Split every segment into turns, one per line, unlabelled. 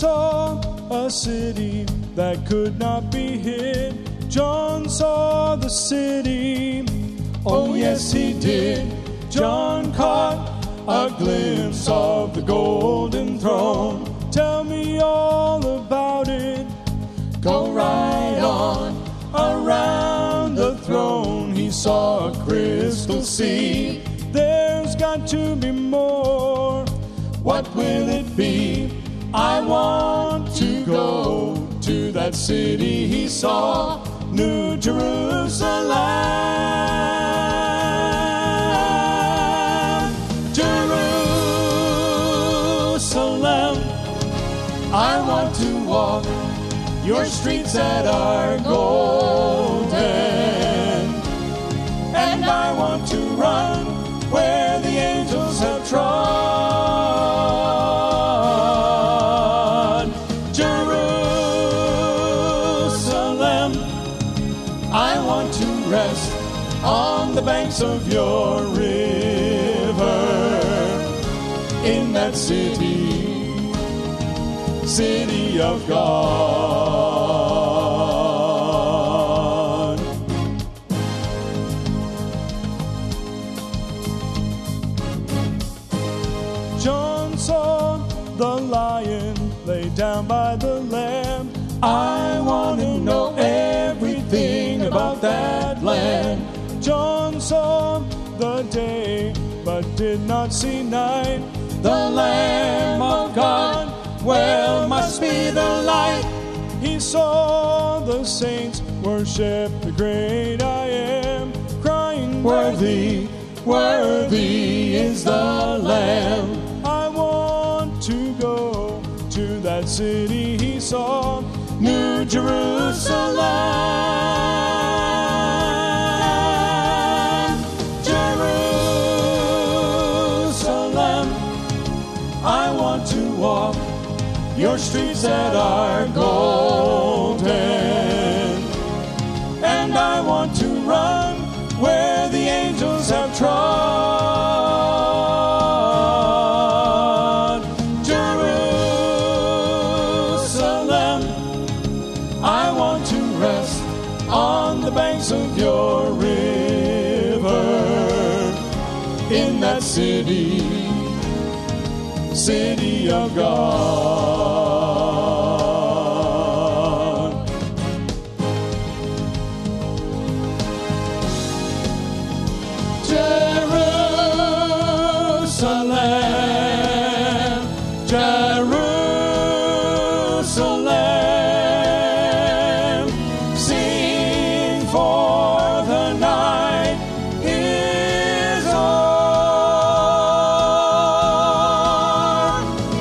saw a city that could not be hid. John saw the city, oh yes he did. John caught a glimpse of the golden throne. Tell me all about it. Go right on. Around the throne he saw a crystal sea. There's got to be more. What will it be? I want to go to that city he saw, New Jerusalem. Jerusalem, I want to walk your streets that are golden, and I want to run where the angels have trod. Jerusalem, I want to rest on the banks of your river, in that city, city of God. John saw the lion lay down by the lamb. I want to know everything about that land. John saw the day, but did not see night. The Lamb of God, well, must be the light. He saw the saints worship the great I Am, crying, worthy, worthy is the Lamb. I want to go to that city he saw, New Jerusalem. Jerusalem, I want to walk your streets that are golden, and I want to run where the angels have trod. Jerusalem, I want to rest on the banks of your river, in that city, city of God. Jerusalem, Jerusalem, sing for the night is o'er.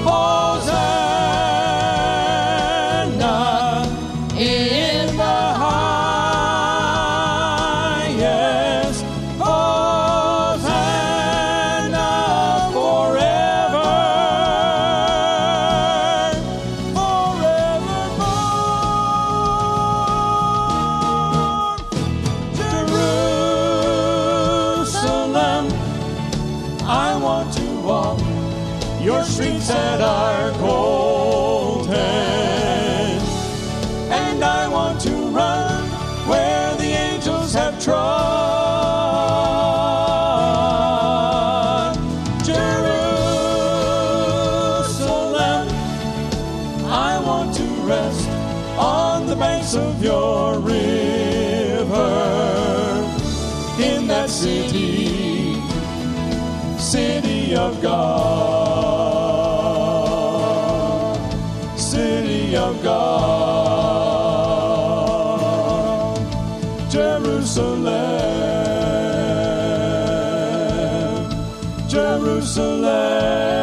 Hosanna in the highest. Hosanna forever, forevermore. Jerusalem, I want to walk your streets that are golden, and I want to run where the angels have trod. Jerusalem, I want to rest on the banks of your river, in that city, city of God, city of God. Jerusalem, Jerusalem.